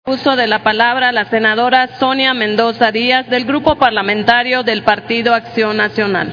Uso de la palabra la senadora Sonia Mendoza Díaz, del Grupo Parlamentario del Partido Acción Nacional.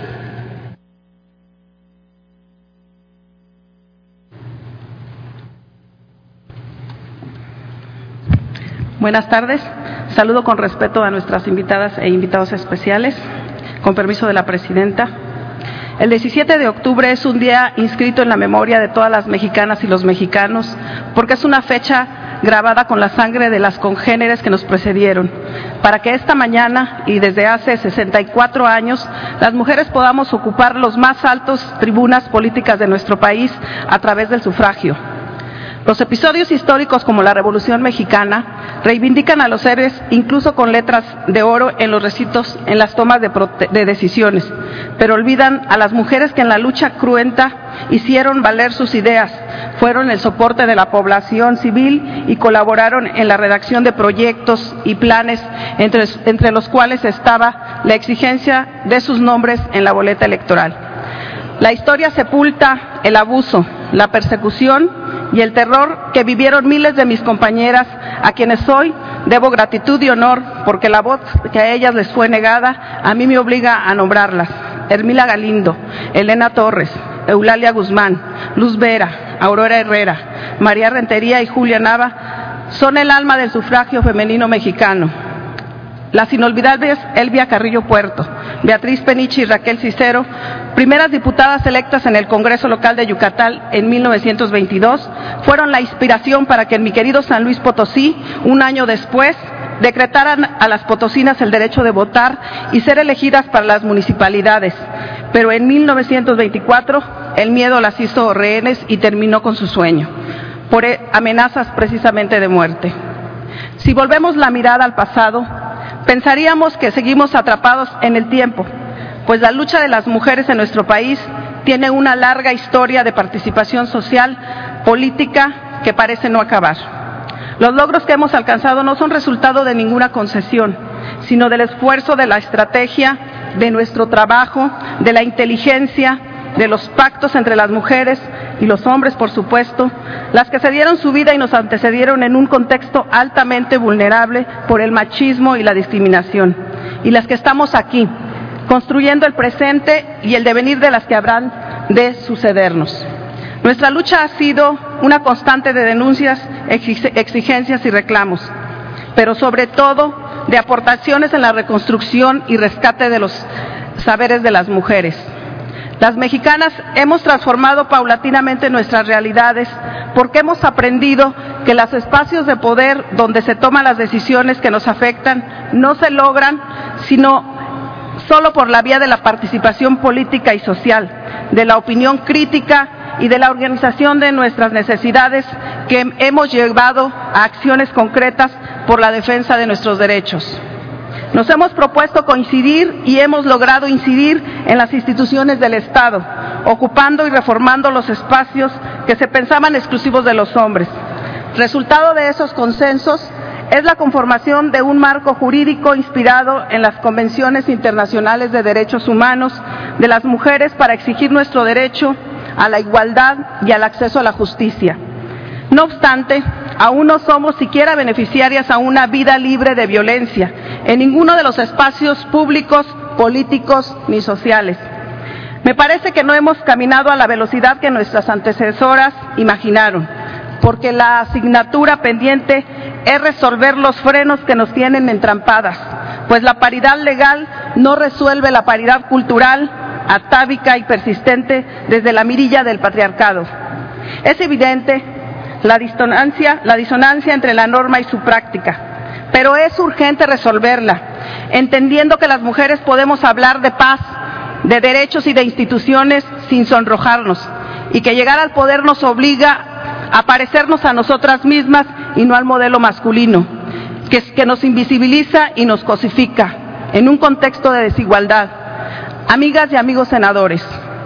Buenas tardes. Saludo con respeto a nuestras invitadas e invitados especiales. Con permiso de la presidenta. El 17 de octubre es un día inscrito en la memoria de todas las mexicanas y los mexicanos, porque es una fecha grabada con la sangre de las congéneres que nos precedieron, para que esta mañana y desde hace 64 años las mujeres podamos ocupar los más altos tribunas políticas de nuestro país a través del sufragio. Los episodios históricos como la Revolución Mexicana reivindican a los héroes incluso con letras de oro en los recintos, en las tomas de decisiones, pero olvidan a las mujeres que en la lucha cruenta hicieron valer sus ideas, fueron el soporte de la población civil y colaboraron en la redacción de proyectos y planes, entre los cuales estaba la exigencia de sus nombres en la boleta electoral. La historia sepulta el abuso, la persecución y el terror que vivieron miles de mis compañeras, a quienes hoy debo gratitud y honor, porque la voz que a ellas les fue negada, a mí me obliga a nombrarlas. Hermila Galindo, Elena Torres, Eulalia Guzmán, Luz Vera, Aurora Herrera, María Rentería y Julia Nava son el alma del sufragio femenino mexicano. Las inolvidables Elvia Carrillo Puerto, Beatriz Peniche y Raquel Cicero, primeras diputadas electas en el Congreso Local de Yucatán en 1922, fueron la inspiración para que en mi querido San Luis Potosí, un año después, decretaran a las potosinas el derecho de votar y ser elegidas para las municipalidades. Pero en 1924 el miedo las hizo rehenes y terminó con su sueño, por amenazas precisamente de muerte. Si volvemos la mirada al pasado, pensaríamos que seguimos atrapados en el tiempo, pues la lucha de las mujeres en nuestro país tiene una larga historia de participación social, política, que parece no acabar. Los logros que hemos alcanzado no son resultado de ninguna concesión, sino del esfuerzo, de la estrategia, de nuestro trabajo, de la inteligencia, de los pactos entre las mujeres y los hombres, por supuesto, las que se dieron su vida y nos antecedieron en un contexto altamente vulnerable por el machismo y la discriminación, y las que estamos aquí, construyendo el presente y el devenir de las que habrán de sucedernos. Nuestra lucha ha sido una constante de denuncias, exigencias y reclamos, pero sobre todo de aportaciones en la reconstrucción y rescate de los saberes de las mujeres. Las mexicanas hemos transformado paulatinamente nuestras realidades porque hemos aprendido que los espacios de poder donde se toman las decisiones que nos afectan no se logran sino solo por la vía de la participación política y social, de la opinión crítica y de la organización de nuestras necesidades, que hemos llevado a acciones concretas por la defensa de nuestros derechos. Nos hemos propuesto coincidir y hemos logrado incidir en las instituciones del Estado, ocupando y reformando los espacios que se pensaban exclusivos de los hombres. Resultado de esos consensos es la conformación de un marco jurídico inspirado en las convenciones internacionales de derechos humanos de las mujeres para exigir nuestro derecho a la igualdad y al acceso a la justicia. No obstante, aún no somos siquiera beneficiarias a una vida libre de violencia en ninguno de los espacios públicos, políticos ni sociales. Me parece que no hemos caminado a la velocidad que nuestras antecesoras imaginaron, porque la asignatura pendiente es resolver los frenos que nos tienen entrampadas, pues la paridad legal no resuelve la paridad cultural, atávica y persistente desde la mirilla del patriarcado. Es evidente la disonancia entre la norma y su práctica, pero es urgente resolverla, entendiendo que las mujeres podemos hablar de paz, de derechos y de instituciones sin sonrojarnos, y que llegar al poder nos obliga a parecernos a nosotras mismas y no al modelo masculino, que nos invisibiliza y nos cosifica en un contexto de desigualdad. Amigas y amigos senadores,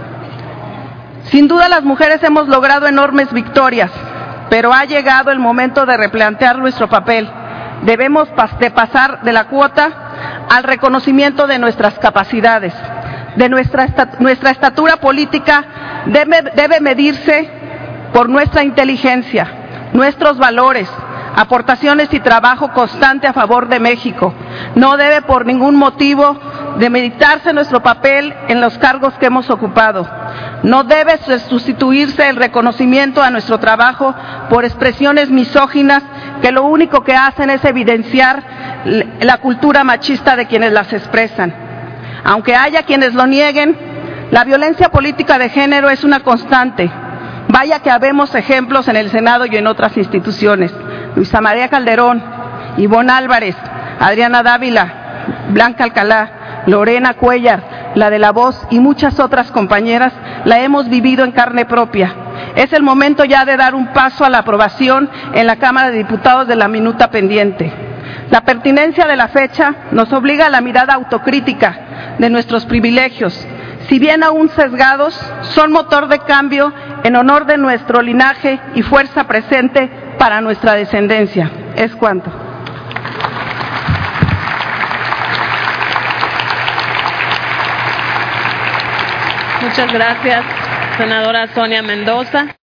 sin duda las mujeres hemos logrado enormes victorias, pero ha llegado el momento de replantear nuestro papel. Debemos pasar de la cuota al reconocimiento de nuestras capacidades. Nuestra estatura política debe medirse por nuestra inteligencia, nuestros valores, aportaciones y trabajo constante a favor de México. No debe por ningún motivo demeritarse nuestro papel en los cargos que hemos ocupado. No debe sustituirse el reconocimiento a nuestro trabajo por expresiones misóginas que lo único que hacen es evidenciar la cultura machista de quienes las expresan. Aunque haya quienes lo nieguen, la violencia política de género es una constante. Vaya que habemos ejemplos en el Senado y en otras instituciones. Luisa María Calderón, Ivonne Álvarez, Adriana Dávila, Blanca Alcalá, Lorena Cuellar, la de La Voz y muchas otras compañeras la hemos vivido en carne propia. Es el momento ya de dar un paso a la aprobación en la Cámara de Diputados de la minuta pendiente. La pertinencia de la fecha nos obliga a la mirada autocrítica de nuestros privilegios. Si bien aún sesgados, son motor de cambio en honor de nuestro linaje y fuerza presente para nuestra descendencia. Es cuanto. Muchas gracias, senadora Sonia Mendoza.